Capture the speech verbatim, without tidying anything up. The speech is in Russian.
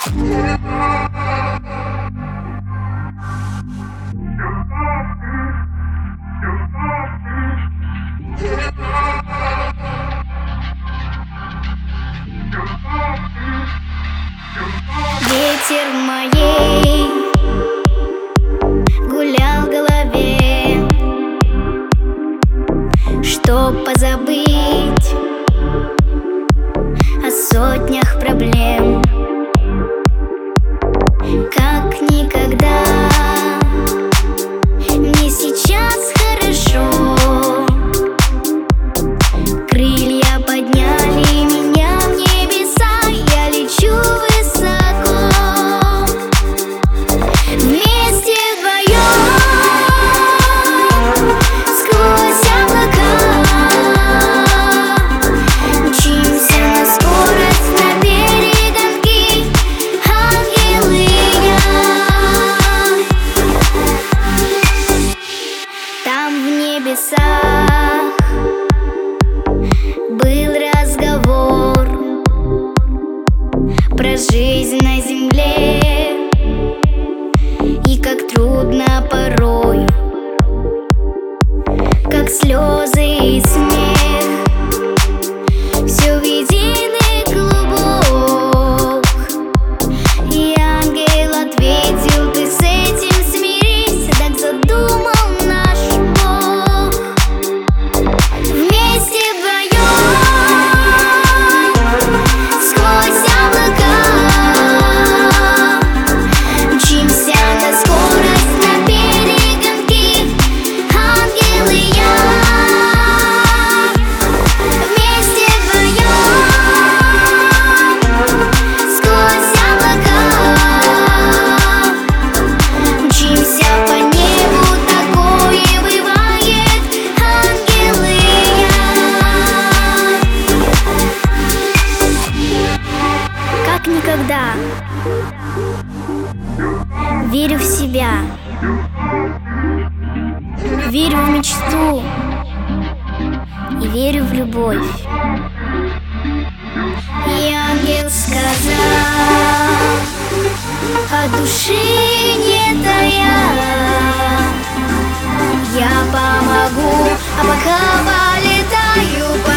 Ветер в моей гулял в голове, чтоб позабыть о сотнях проблем. Как никогда мне сейчас хорошо. Крылья подняли меня в небеса, я лечу высоко. Вместе вдвоем сквозь облака мчимся на скорость, на перегонки, ангелы и я. Там в небесах был разговор про жизнь на земле и как трудно порой, как слезы и смех, все в единый клубок. И ангел ответил: ты с этим смирись, так задумал наш Бог. Вместе вдвоем сквозь облака мчимся на скорость, на перегонки, ангелы и я. Вместе вдвоем сквозь облака мчимся по небу, такое бывает, ангелы и я. Как никогда верю в себя, верю в мечту и верю в любовь. И ангел сказал, от души не тая, я помогу, а пока полетаю по